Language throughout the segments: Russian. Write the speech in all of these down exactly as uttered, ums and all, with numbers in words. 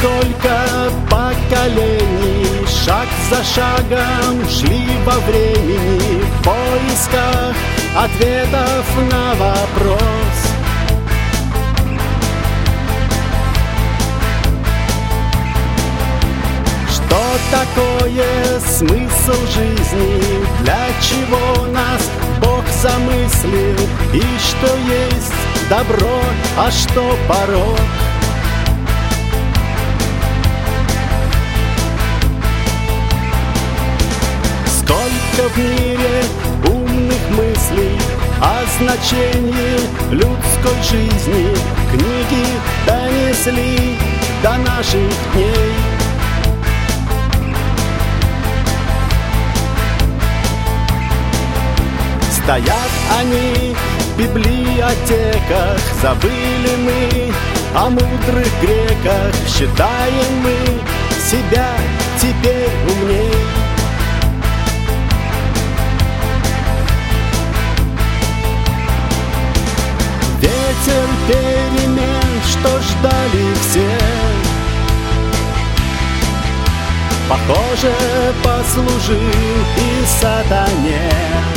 Сколько поколений шаг за шагом шли во времени в поисках ответов на вопрос. Что такое смысл жизни? Для чего нас Бог замыслил? И что есть добро, а что порок? Сколько в мире умных мыслей о значении людской жизни книги донесли до наших дней. Стоят они в библиотеках, забыли мы о мудрых греках, считаем мы себя теперь умней. Ветер перемен, что ждали все, похоже, послужил и сатане.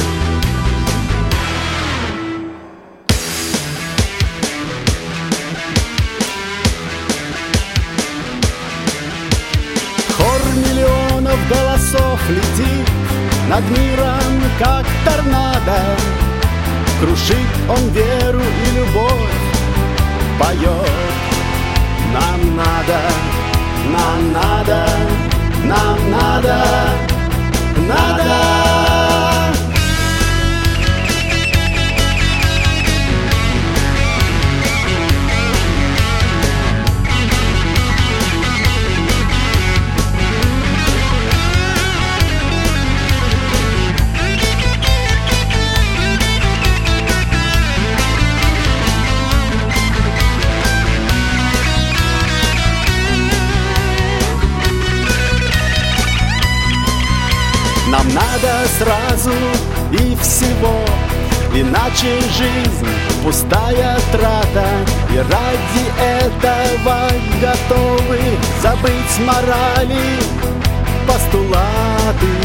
Хор миллионов голосов летит над миром, как торнадо. Крушит он веру и любовь, поет. Нам надо, нам надо, нам надо, надо. Нам надо сразу и всего, иначе жизнь пустая трата. И ради этого готовы забыть морали, постулаты.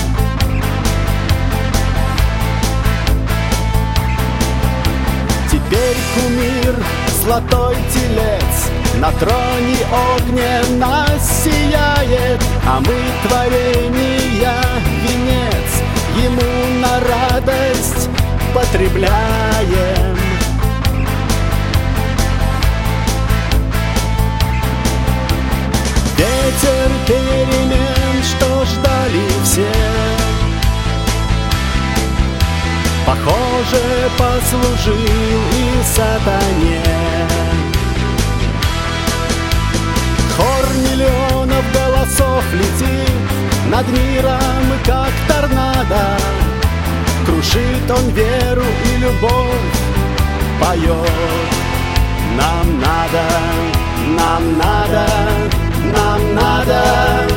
Теперь кумир, золотой телец, на троне огненно сияет, а мы творения венец ему на радость потребляем. Ветер перемен, что ждали все, похоже, послужил и сатане. Хор миллионов голосов летит над миром, как торнадо. Крушит он веру и любовь, поет. Нам надо, нам надо, нам надо.